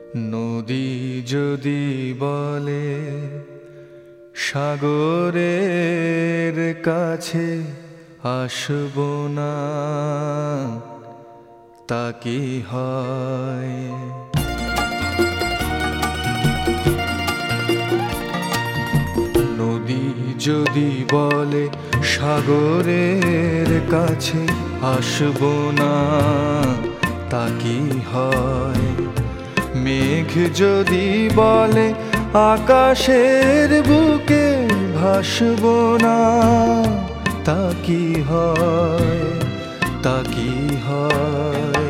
নদী যদি বলে সাগরের কাছে আসব না, তা কি হয়? নদী যদি বলে সাগরের কাছে আসব না, তা কি হয়? মেঘ যদি বলে আকাশের বুকে ভাসব না, তা কি হয়? তা কি হয়?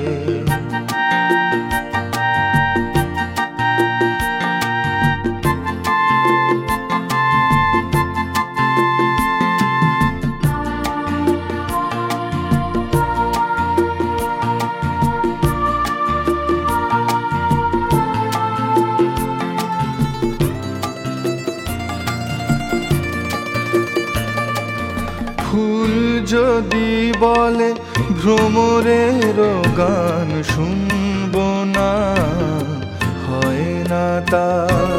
ফুল যদি বলে ভ্রমরের গান শুনব না, হয় না তা।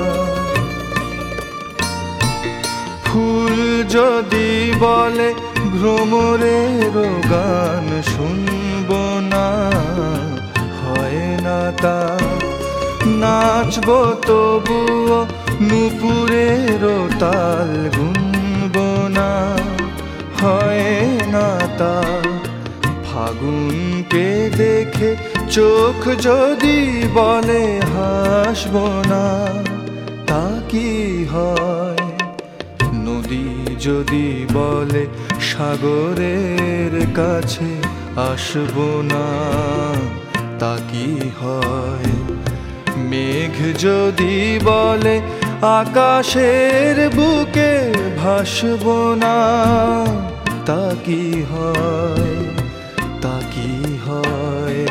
ফুল যদি বলে ভ্রমরের গান শুনব না, হয় না তা। নাচব তবুও নূপুরের তাল গুনব না, হয় না তা। ফাগুনকে দেখে চোখ যদি বলে হাসব না, তা কি হয়? নদী যদি বলে সাগরের কাছে আসব না, তা কি হয়? মেঘ যদি বলে আকাশের বুকে ভাসব না, তা কি হয়? তা কি হয়?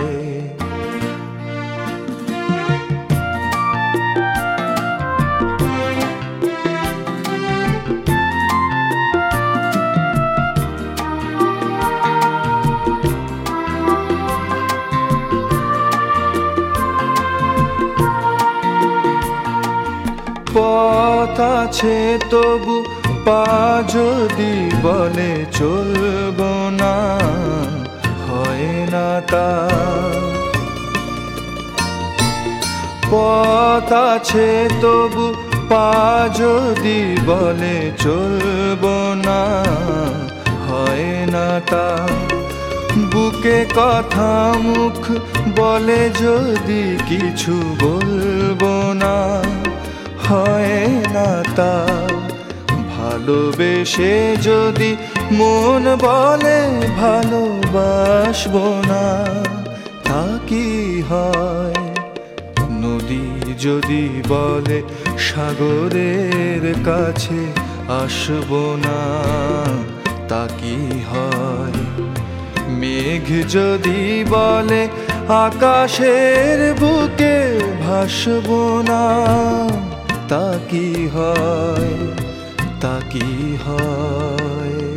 পথ আছে তবু পা যদি বলে চলব না, হয় না তা। পথ আছে তবু পা যদি বলে চলব না, হয় না তা। বুকে কথা মুখ বলে যদি কিছু বলবো না, হয় না তা। ভালোবেসে যদি মন বলে ভালোবাসবো না, তা কি হয়? নদী যদি বলে সাগরের কাছে আসব না, তা কি হয়? মেঘ যদি বলে আকাশের বুকে ভাসব না, তা কি হয়? তা কি হয়?